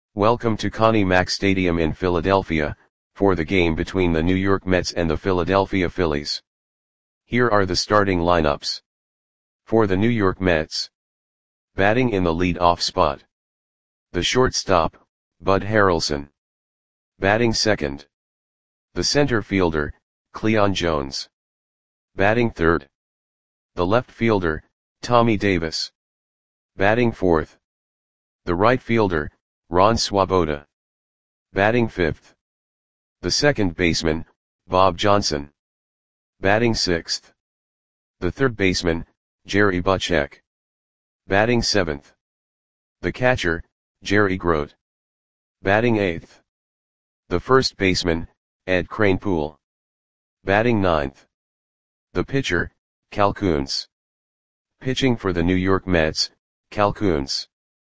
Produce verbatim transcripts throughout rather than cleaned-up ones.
Welcome to Connie Mack Stadium in Philadelphia, for the game between the New York Mets and the Philadelphia Phillies. Here are the starting lineups. For the New York Mets. Batting in the lead-off spot. The shortstop, Bud Harrelson. Batting second. The center fielder, Cleon Jones. Batting third. The left fielder, Tommy Davis. Batting fourth. The right fielder, Ron Swoboda. Batting fifth. The second baseman, Bob Johnson. Batting sixth. The third baseman, Jerry Butchek. Batting seventh. The catcher, Jerry Grote. Batting eighth. The first baseman, Ed Kranepool. Batting ninth. The pitcher, Cal Koonce. Pitching for the New York Mets, Cal Koonce.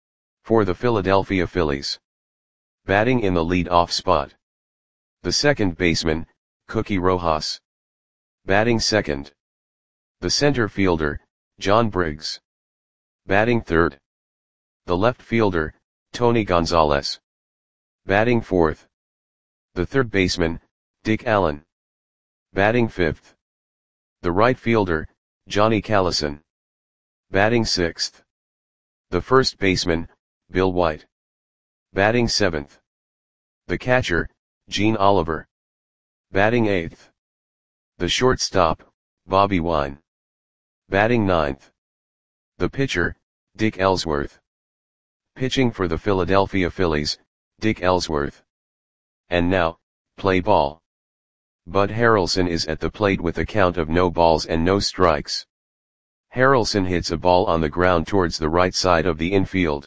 For the Philadelphia Phillies. Batting in the lead-off spot. The second baseman, Cookie Rojas. Batting second. The center fielder, John Briggs. Batting third. The left fielder, Tony Gonzalez. Batting fourth. The third baseman, Dick Allen. Batting fifth. The right fielder, Johnny Callison. Batting sixth. The first baseman, Bill White. Batting seventh. The catcher, Gene Oliver. Batting eighth. The shortstop, Bobby Wine. Batting ninth. The pitcher, Dick Ellsworth. Pitching for the Philadelphia Phillies, Dick Ellsworth. And now, play ball. Bud Harrelson is at the plate with a count of no balls and no strikes. Harrelson hits a ball on the ground towards the right side of the infield.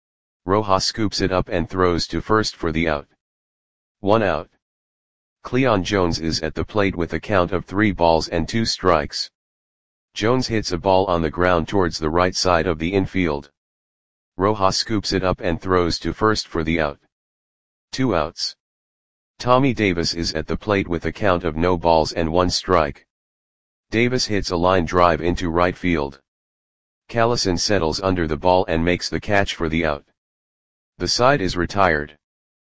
Rojas scoops it up and throws to first for the out. One out. Cleon Jones is at the plate with a count of three balls and two strikes. Jones hits a ball on the ground towards the right side of the infield. Rojas scoops it up and throws to first for the out. Two outs. Tommy Davis is at the plate with a count of no balls and one strike. Davis hits a line drive into right field. Callison settles under the ball and makes the catch for the out. The side is retired.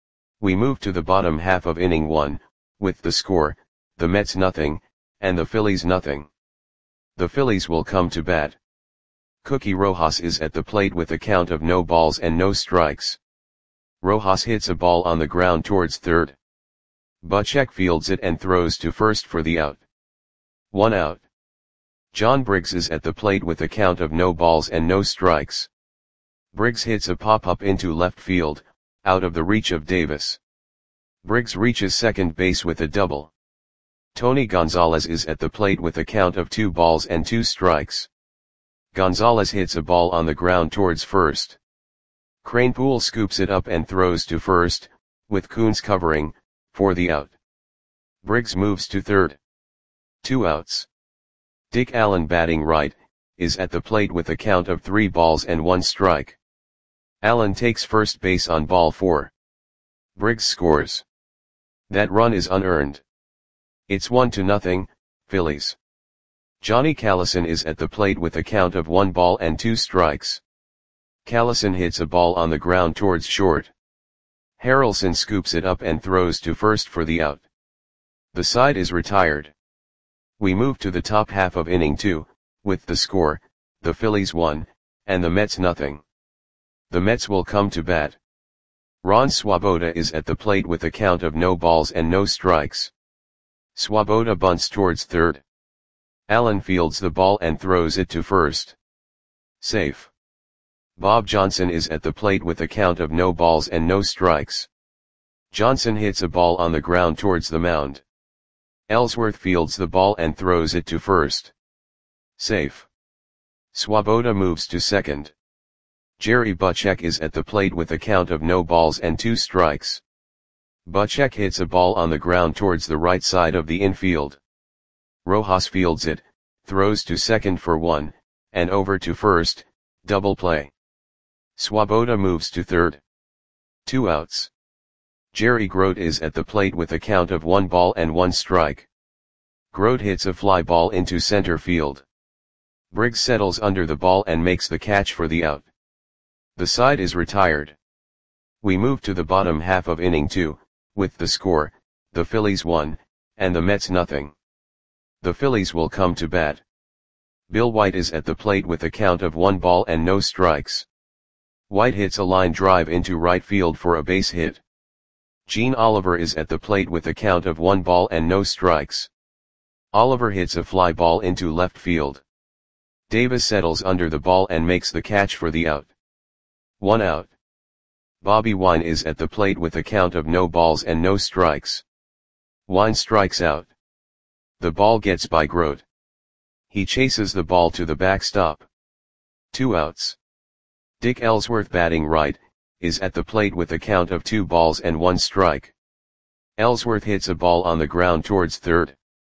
We move to the bottom half of inning one, with the score, the Mets nothing, and the Phillies nothing. The Phillies will come to bat. Cookie Rojas is at the plate with a count of no balls and no strikes. Rojas hits a ball on the ground towards third. Butchek fields it and throws to first for the out. One out. John Briggs is at the plate with a count of no balls and no strikes. Briggs hits a pop-up into left field, out of the reach of Davis. Briggs reaches second base with a double. Tony Gonzalez is at the plate with a count of two balls and two strikes. Gonzalez hits a ball on the ground towards first. Kranepool scoops it up and throws to first, with Koonce covering, for the out. Briggs moves to third. Two outs. Dick Allen, batting right, is at the plate with a count of three balls and one strike. Allen takes first base on ball four. Briggs scores. That run is unearned. It's one to nothing, Phillies. Johnny Callison is at the plate with a count of one ball and two strikes. Callison hits a ball on the ground towards short. Harrelson scoops it up and throws to first for the out. The side is retired. We move to the top half of inning two, with the score, the Phillies one, and the Mets nothing. The Mets will come to bat. Ron Swoboda is at the plate with a count of no balls and no strikes. Swoboda bunts towards third. Allen fields the ball and throws it to first. Safe. Bob Johnson is at the plate with a count of no balls and no strikes. Johnson hits a ball on the ground towards the mound. Ellsworth fields the ball and throws it to first. Safe. Swoboda moves to second. Jerry Butchek is at the plate with a count of no balls and two strikes. Butchek hits a ball on the ground towards the right side of the infield. Rojas fields it, throws to second for one, and over to first, double play. Swoboda moves to third. Two outs. Jerry Grote is at the plate with a count of one ball and one strike. Grote hits a fly ball into center field. Briggs settles under the ball and makes the catch for the out. The side is retired. We move to the bottom half of inning two, with the score, the Phillies one, and the Mets nothing. The Phillies will come to bat. Bill White is at the plate with a count of one ball and no strikes. White hits a line drive into right field for a base hit. Gene Oliver is at the plate with a count of one ball and no strikes. Oliver hits a fly ball into left field. Davis settles under the ball and makes the catch for the out. One out. Bobby Wine is at the plate with a count of no balls and no strikes. Wine strikes out. The ball gets by Grote. He chases the ball to the backstop. Two outs. Dick Ellsworth, batting right, is at the plate with a count of two balls and one strike. Ellsworth hits a ball on the ground towards third.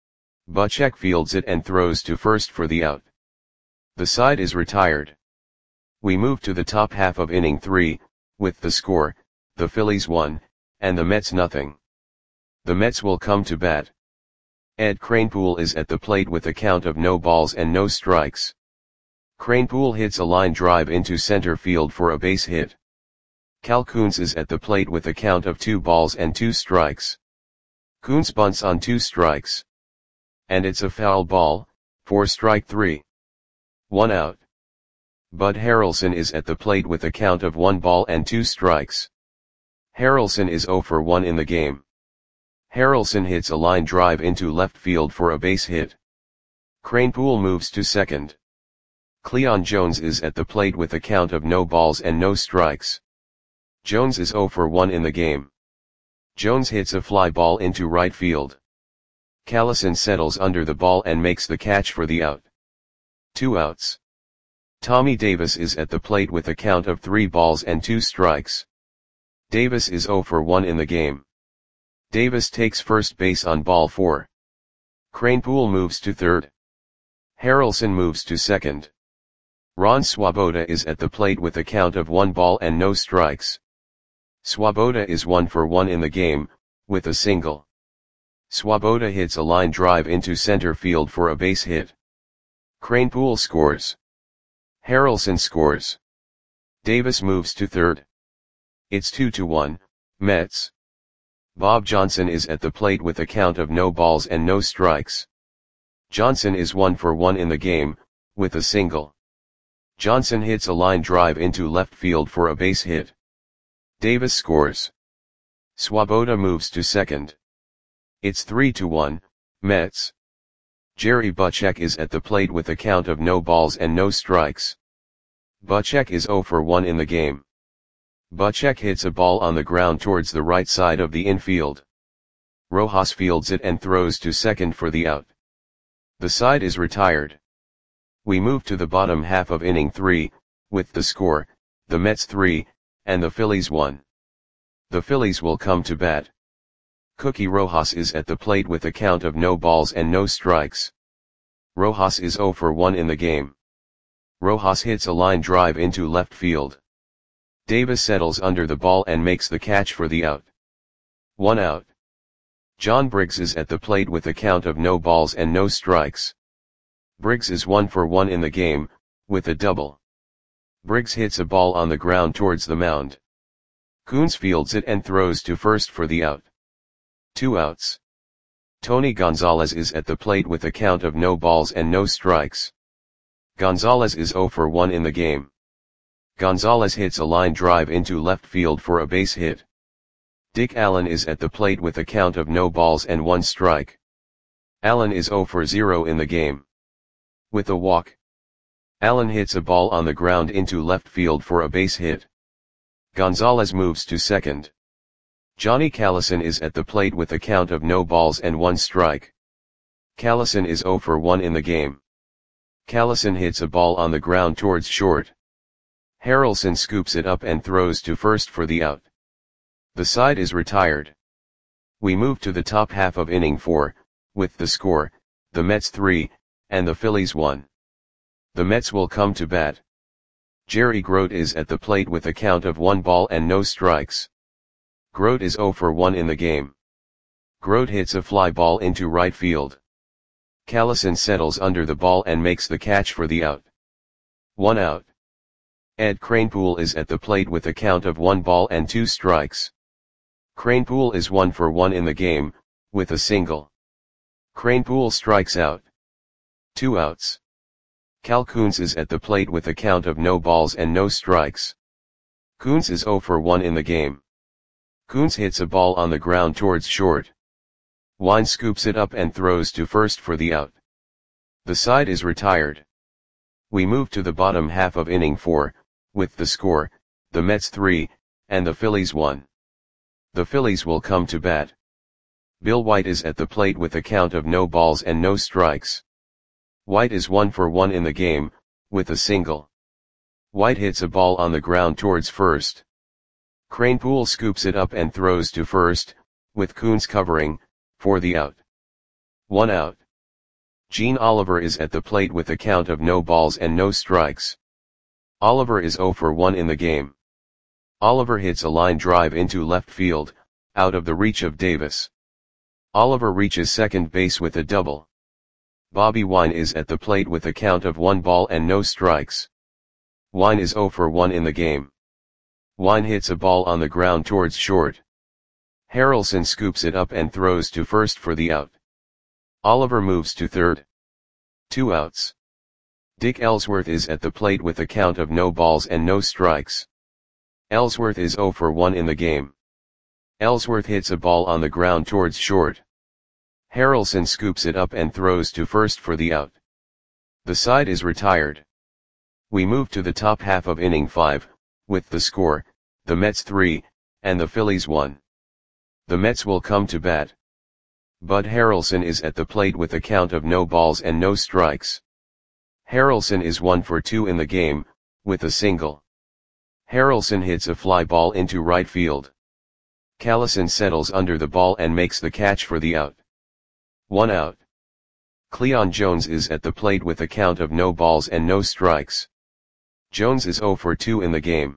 Buchek fields it and throws to first for the out. The side is retired. We move to the top half of inning three, with the score, the Phillies one, and the Mets nothing. The Mets will come to bat. Ed Kranepool is at the plate with a count of no balls and no strikes. Kranepool hits a line drive into center field for a base hit. Cal Koons is at the plate with a count of two balls and two strikes. Koons bunts on two strikes. And it's a foul ball, for strike three. One out. Bud Harrelson is at the plate with a count of one ball and two strikes. Harrelson is oh for one in the game. Harrelson hits a line drive into left field for a base hit. Kranepool moves to second. Cleon Jones is at the plate with a count of no balls and no strikes. Jones is oh for one in the game. Jones hits a fly ball into right field. Callison settles under the ball and makes the catch for the out. Two outs. Tommy Davis is at the plate with a count of three balls and two strikes. Davis is oh for one in the game. Davis takes first base on ball four. Kranepool moves to third. Harrelson moves to second. Ron Swoboda is at the plate with a count of one ball and no strikes. Swoboda is one for one in the game, with a single. Swoboda hits a line drive into center field for a base hit. Kranepool scores. Harrelson scores. Davis moves to third. It's two to one, Mets. Bob Johnson is at the plate with a count of no balls and no strikes. Johnson is one for one in the game, with a single. Johnson hits a line drive into left field for a base hit. Davis scores. Swoboda moves to second. It's three to one, Mets. Jerry Buchek is at the plate with a count of no balls and no strikes. Buchek is oh for one in the game. Buchek hits a ball on the ground towards the right side of the infield. Rojas fields it and throws to second for the out. The side is retired. We move to the bottom half of inning three, with the score, the Mets three, and the Phillies one. The Phillies will come to bat. Cookie Rojas is at the plate with a count of no balls and no strikes. Rojas is oh for one in the game. Rojas hits a line drive into left field. Davis settles under the ball and makes the catch for the out. One out. John Briggs is at the plate with a count of no balls and no strikes. Briggs is one for one in the game, with a double. Briggs hits a ball on the ground towards the mound. Koons fields it and throws to first for the out. Two outs. Tony Gonzalez is at the plate with a count of no balls and no strikes. Gonzalez is oh for one in the game. Gonzalez hits a line drive into left field for a base hit. Dick Allen is at the plate with a count of no balls and one strike. Allen is oh for zero in the game. With a walk. Allen hits a ball on the ground into left field for a base hit. Gonzalez moves to second. Johnny Callison is at the plate with a count of no balls and one strike. Callison is oh for one in the game. Callison hits a ball on the ground towards short. Harrelson scoops it up and throws to first for the out. The side is retired. We move to the top half of inning four, with the score, the Mets three, and the Phillies one. The Mets will come to bat. Jerry Grote is at the plate with a count of one ball and no strikes. Grote is oh for one in the game. Grote hits a fly ball into right field. Callison settles under the ball and makes the catch for the out. One out. Ed Kranepool is at the plate with a count of one ball and two strikes. Kranepool is one for one in the game, with a single. Kranepool strikes out. Two outs. Cal Koons is at the plate with a count of no balls and no strikes. Koons is zero for one in the game. Koons hits a ball on the ground towards short. Wine scoops it up and throws to first for the out. The side is retired. We move to the bottom half of inning four, with the score, the Mets three, and the Phillies one. The Phillies will come to bat. Bill White is at the plate with a count of no balls and no strikes. White is one for one in the game, with a single. White hits a ball on the ground towards first. Kranepool scoops it up and throws to first, with Koons covering, for the out. One out. Gene Oliver is at the plate with a count of no balls and no strikes. Oliver is zero for one in the game. Oliver hits a line drive into left field, out of the reach of Davis. Oliver reaches second base with a double. Bobby Wine is at the plate with a count of one ball and no strikes. Wine is zero for one in the game. Wine hits a ball on the ground towards short. Harrelson scoops it up and throws to first for the out. Oliver moves to third. Two outs. Dick Ellsworth is at the plate with a count of no balls and no strikes. Ellsworth is zero for one in the game. Ellsworth hits a ball on the ground towards short. Harrelson scoops it up and throws to first for the out. The side is retired. We move to the top half of inning five, with the score, the Mets three, and the Phillies one. The Mets will come to bat. Bud Harrelson is at the plate with a count of no balls and no strikes. Harrelson is one for two in the game, with a single. Harrelson hits a fly ball into right field. Callison settles under the ball and makes the catch for the out. One out. Cleon Jones is at the plate with a count of no balls and no strikes. Jones is zero for two in the game.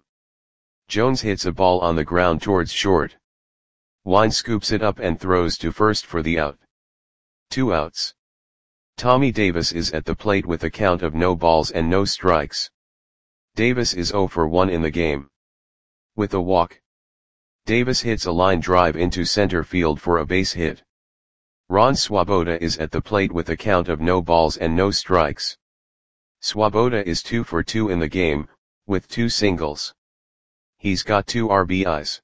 Jones hits a ball on the ground towards short. Wine scoops it up and throws to first for the out. Two outs. Tommy Davis is at the plate with a count of no balls and no strikes. Davis is zero for one in the game. With a walk. Davis hits a line drive into center field for a base hit. Ron Swoboda is at the plate with a count of no balls and no strikes. Swoboda is two for two in the game, with two singles. He's got two R B Is.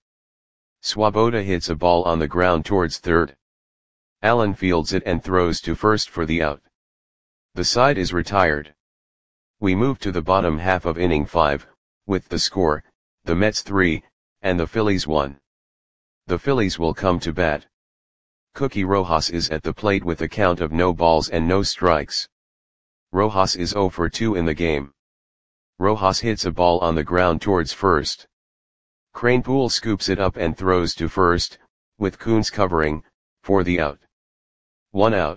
Swoboda hits a ball on the ground towards third. Allen fields it and throws to first for the out. The side is retired. We move to the bottom half of inning five, with the score, the Mets three, and the Phillies one. The Phillies will come to bat. Cookie Rojas is at the plate with a count of no balls and no strikes. Rojas is zero for two in the game. Rojas hits a ball on the ground towards first. Kranepool scoops it up and throws to first, with Koons covering, for the out. One out.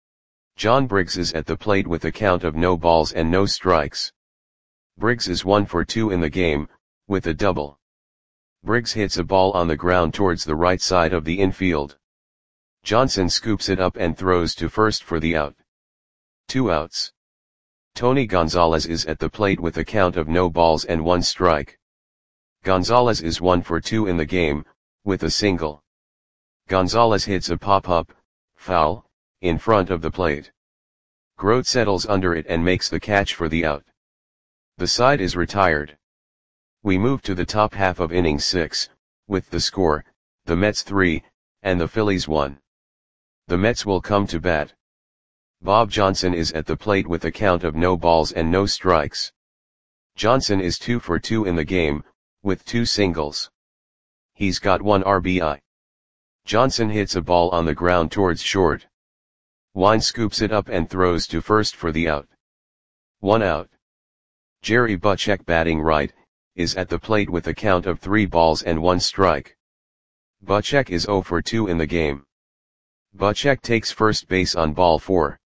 John Briggs is at the plate with a count of no balls and no strikes. Briggs is one for two in the game, with a double. Briggs hits a ball on the ground towards the right side of the infield. Johnson scoops it up and throws to first for the out. Two outs. Tony Gonzalez is at the plate with a count of no balls and one strike. Gonzalez is one for two in the game, with a single. Gonzalez hits a pop-up, foul, in front of the plate. Grote settles under it and makes the catch for the out. The side is retired. We move to the top half of inning six, with the score, the Mets three, and the Phillies one. The Mets will come to bat. Bob Johnson is at the plate with a count of no balls and no strikes. Johnson is two for two in the game, with two singles. He's got one R B I. Johnson hits a ball on the ground towards short. Wine scoops it up and throws to first for the out. One out. Jerry Butchek, batting right, is at the plate with a count of three balls and one strike. Butchek is zero for two in the game. Butchek takes first base on ball four.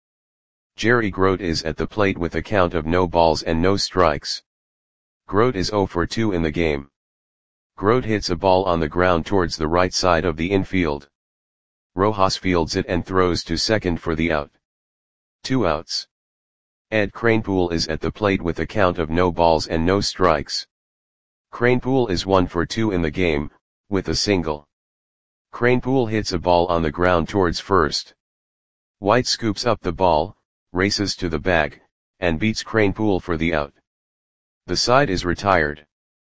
Jerry Grote is at the plate with a count of no balls and no strikes. Grote is zero for two in the game. Grote hits a ball on the ground towards the right side of the infield. Rojas fields it and throws to second for the out. Two outs. Ed Kranepool is at the plate with a count of no balls and no strikes. Kranepool is one for two in the game, with a single. Kranepool hits a ball on the ground towards first. White scoops up the ball, races to the bag, and beats Kranepool for the out. The side is retired.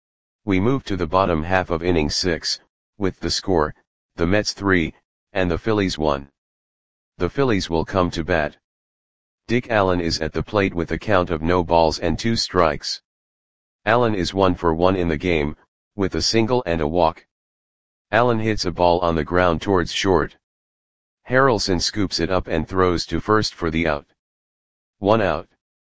We move to the bottom half of inning six, with the score, the Mets three, and the Phillies one. The Phillies will come to bat. Dick Allen is at the plate with a count of no balls and two strikes. Allen is one for one in the game, with a single and a walk. Allen hits a ball on the ground towards short. Harrelson scoops it up and throws to first for the out. One out.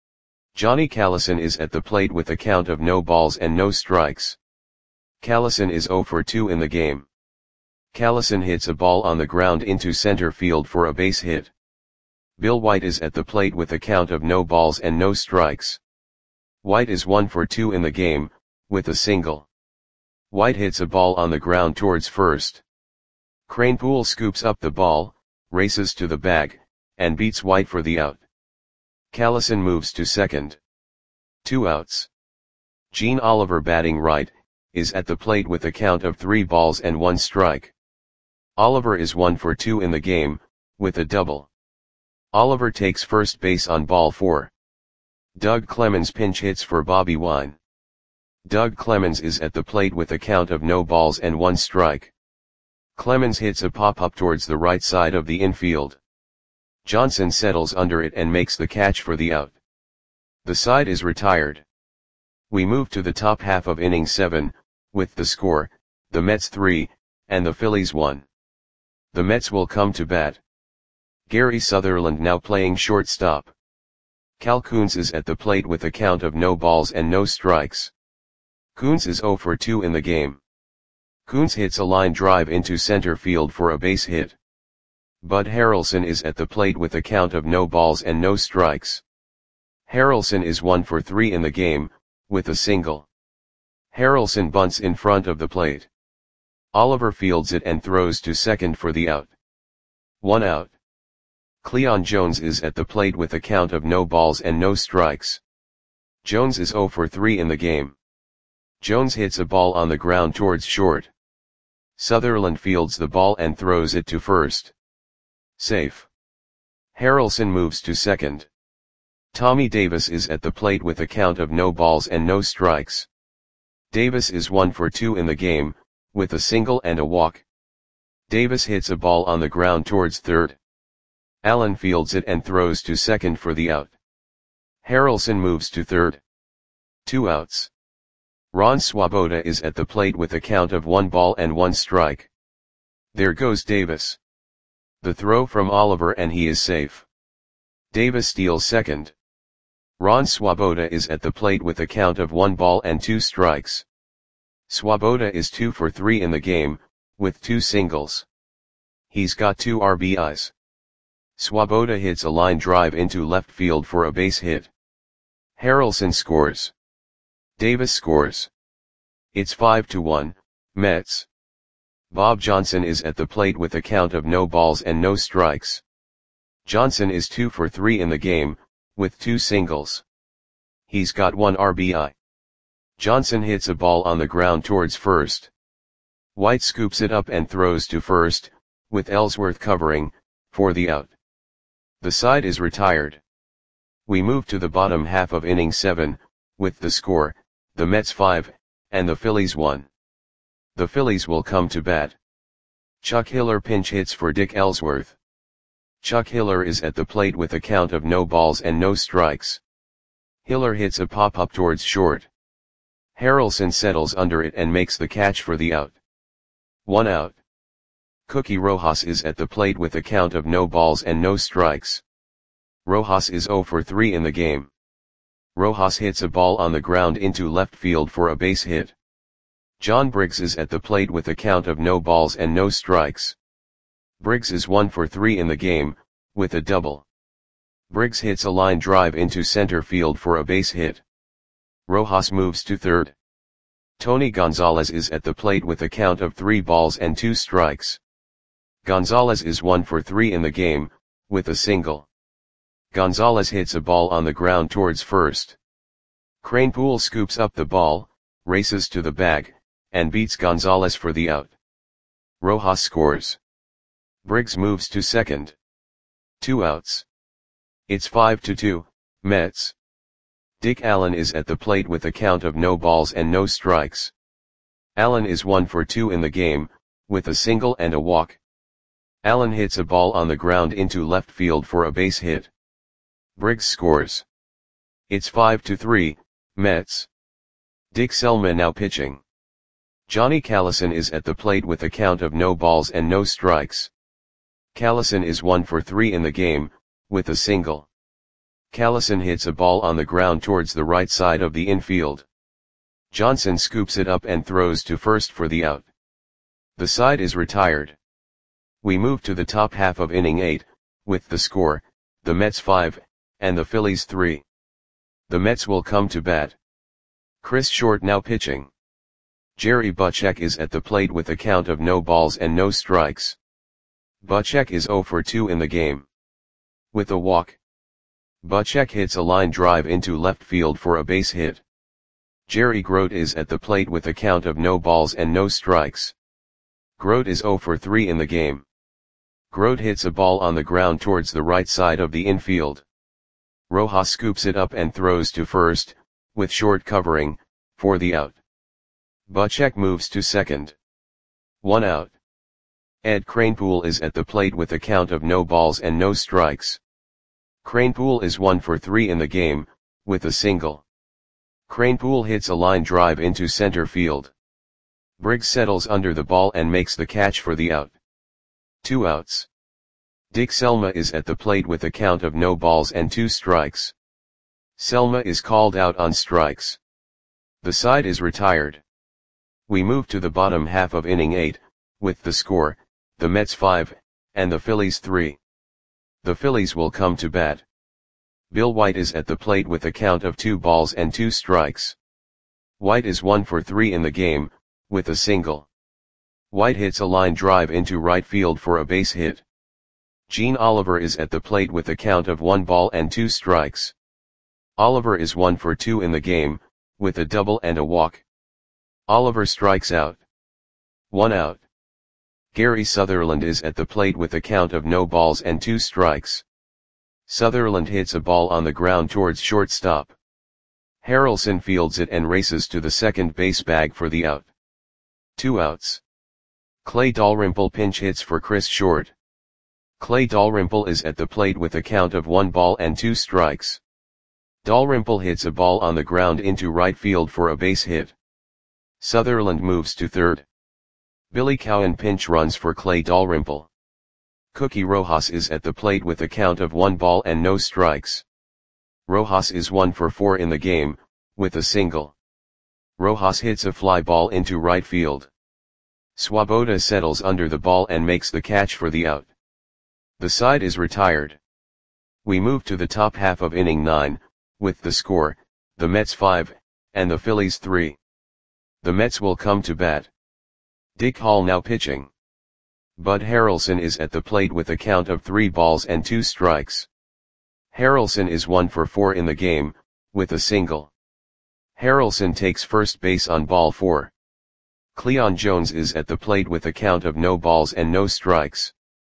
Johnny Callison is at the plate with a count of no balls and no strikes. Callison is zero for two in the game. Callison hits a ball on the ground into center field for a base hit. Bill White is at the plate with a count of no balls and no strikes. White is one for two in the game, with a single. White hits a ball on the ground towards first. Kranepool scoops up the ball, races to the bag, and beats White for the out. Callison moves to second. Two outs. Gene Oliver, batting right, is at the plate with a count of three balls and one strike. Oliver is one for two in the game, with a double. Oliver takes first base on ball four. Doug Clemens pinch hits for Bobby Wine. Doug Clemens is at the plate with a count of no balls and one strike. Clemens hits a pop-up towards the right side of the infield. Johnson settles under it and makes the catch for the out. The side is retired. We move to the top half of inning seven, with the score, the Mets three, and the Phillies one. The Mets will come to bat. Gary Sutherland now playing shortstop. Cal Koons is at the plate with a count of no balls and no strikes. Koons is zero for two in the game. Koons hits a line drive into center field for a base hit. Bud Harrelson is at the plate with a count of no balls and no strikes. Harrelson is one for three in the game, with a single. Harrelson bunts in front of the plate. Oliver fields it and throws to second for the out. One out. Cleon Jones is at the plate with a count of no balls and no strikes. Jones is zero for three in the game. Jones hits a ball on the ground towards short. Sutherland fields the ball and throws it to first. Safe. Harrelson moves to second. Tommy Davis is at the plate with a count of no balls and no strikes. Davis is one for two in the game, with a single and a walk. Davis hits a ball on the ground towards third. Allen fields it and throws to second for the out. Harrelson moves to third. Two outs. Ron Swoboda is at the plate with a count of one ball and one strike. There goes Davis. The throw from Oliver and he is safe. Davis steals second. Ron Swoboda is at the plate with a count of one ball and two strikes. Swoboda is two for three in the game, with two singles. He's got two R B Is. Swoboda hits a line drive into left field for a base hit. Harrelson scores. Davis scores. It's five to one, Mets. Bob Johnson is at the plate with a count of no balls and no strikes. Johnson is two for three in the game, with two singles. He's got one R B I. Johnson hits a ball on the ground towards first. White scoops it up and throws to first, with Ellsworth covering, for the out. The side is retired. We move to the bottom half of inning seven, with the score, the Mets five, and the Phillies one. The Phillies will come to bat. Chuck Hiller pinch hits for Dick Ellsworth. Chuck Hiller is at the plate with a count of no balls and no strikes. Hiller hits a pop-up towards short. Harrelson settles under it and makes the catch for the out. One out. Cookie Rojas is at the plate with a count of no balls and no strikes. Rojas is zero for three in the game. Rojas hits a ball on the ground into left field for a base hit. John Briggs is at the plate with a count of no balls and no strikes. Briggs is one for three in the game, with a double. Briggs hits a line drive into center field for a base hit. Rojas moves to third. Tony Gonzalez is at the plate with a count of three balls and two strikes. Gonzalez is one for three in the game, with a single. Gonzalez hits a ball on the ground towards first. Kranepool scoops up the ball, races to the bag, and beats Gonzalez for the out. Rojas scores. Briggs moves to second. Two outs. It's five to two, Mets. Dick Allen is at the plate with a count of no balls and no strikes. Allen is one for two in the game, with a single and a walk. Allen hits a ball on the ground into left field for a base hit. Briggs scores. It's five to three, Mets. Dick Selma now pitching. Johnny Callison is at the plate with a count of no balls and no strikes. Callison is one for three in the game, with a single. Callison hits a ball on the ground towards the right side of the infield. Johnson scoops it up and throws to first for the out. The side is retired. We move to the top half of inning eight, with the score, the Mets five, and the Phillies three. The Mets will come to bat. Chris Short now pitching. Jerry Butchek is at the plate with a count of no balls and no strikes. Butchek is zero for two in the game. With a walk. Butchek hits a line drive into left field for a base hit. Jerry Grote is at the plate with a count of no balls and no strikes. Grote is zero for three in the game. Grote hits a ball on the ground towards the right side of the infield. Rojas scoops it up and throws to first, with Short covering, for the out. Butchek moves to second. One out. Ed Kranepool is at the plate with a count of no balls and no strikes. Kranepool is one for three in the game, with a single. Kranepool hits a line drive into center field. Briggs settles under the ball and makes the catch for the out. Two outs. Dick Selma is at the plate with a count of no balls and two strikes. Selma is called out on strikes. The side is retired. We move to the bottom half of inning eight, with the score, the Mets five, and the Phillies three. The Phillies will come to bat. Bill White is at the plate with a count of two balls and two strikes. White is one for three in the game, with a single. White hits a line drive into right field for a base hit. Gene Oliver is at the plate with a count of one ball and two strikes. Oliver is one for two in the game, with a double and a walk. Oliver strikes out. One out. Gary Sutherland is at the plate with a count of no balls and two strikes. Sutherland hits a ball on the ground towards shortstop. Harrelson fields it and races to the second base bag for the out. Two outs. Clay Dalrymple pinch hits for Chris Short. Clay Dalrymple is at the plate with a count of one ball and two strikes. Dalrymple hits a ball on the ground into right field for a base hit. Sutherland moves to third. Billy Cowan pinch runs for Clay Dalrymple. Cookie Rojas is at the plate with a count of one ball and no strikes. Rojas is one for four in the game, with a single. Rojas hits a fly ball into right field. Swoboda settles under the ball and makes the catch for the out. The side is retired. We move to the top half of inning nine, with the score, the Mets five, and the Phillies three. The Mets will come to bat. Dick Hall now pitching. Bud Harrelson is at the plate with a count of three balls and two strikes. Harrelson is one for four in the game, with a single. Harrelson takes first base on ball four. Cleon Jones is at the plate with a count of no balls and no strikes.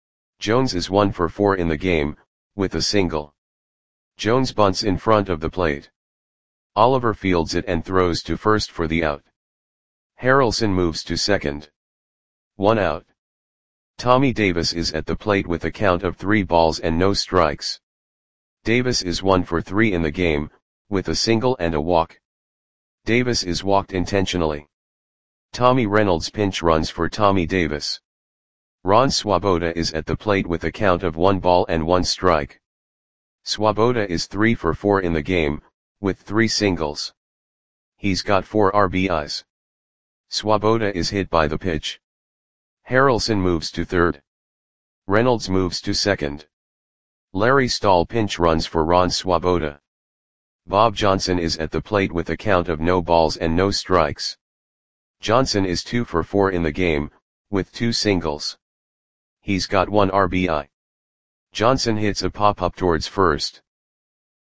Jones is one for four in the game, with a single. Jones bunts in front of the plate. Oliver fields it and throws to first for the out. Harrelson moves to second. One out. Tommy Davis is at the plate with a count of three balls and no strikes. Davis is one for three in the game, with a single and a walk. Davis is walked intentionally. Tommy Reynolds pinch runs for Tommy Davis. Ron Swoboda is at the plate with a count of one ball and one strike. Swoboda is three for four in the game, with three singles. He's got four R B Is. Swoboda is hit by the pitch. Harrelson moves to third. Reynolds moves to second. Larry Stahl pinch runs for Ron Swoboda. Bob Johnson is at the plate with a count of no balls and no strikes. Johnson is two for four in the game, with two singles. He's got one R B I. Johnson hits a pop-up towards first.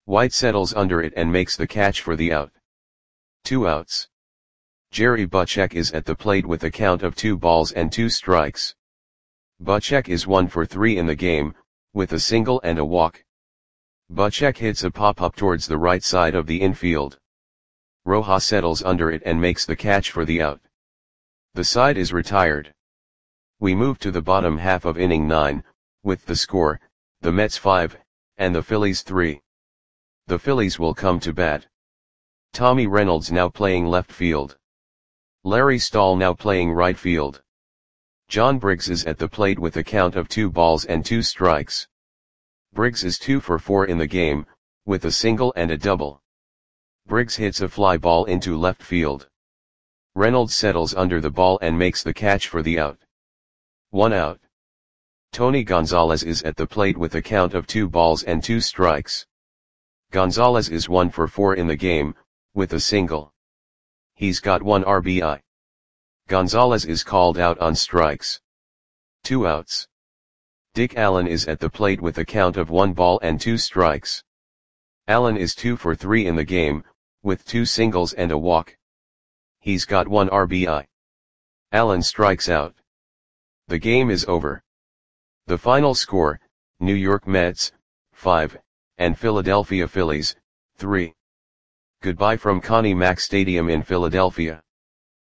White settles under it and makes the catch for the out. Two outs. Jerry Butchek is at the plate with a count of two balls and two strikes. Butchek is one for three in the game, with a single and a walk. Butchek hits a pop-up towards the right side of the infield. Rojas settles under it and makes the catch for the out. The side is retired. We move to the bottom half of inning nine, with the score, the Mets five, and the Phillies three. The Phillies will come to bat. Tommy Reynolds now playing left field. Larry Stahl now playing right field. John Briggs is at the plate with a count of two balls and two strikes. Briggs is two for four in the game, with a single and a double. Briggs hits a fly ball into left field. Reynolds settles under the ball and makes the catch for the out. One out. Tony Gonzalez is at the plate with a count of two balls and two strikes. Gonzalez is one for four in the game, with a single. He's got one R B I. Gonzalez is called out on strikes. Two outs. Dick Allen is at the plate with a count of one ball and two strikes. Allen is two for three in the game, with two singles and a walk. He's got one R B I. Allen strikes out. The game is over. The final score, New York Mets, five, and Philadelphia Phillies, three. Goodbye from Connie Mack Stadium in Philadelphia.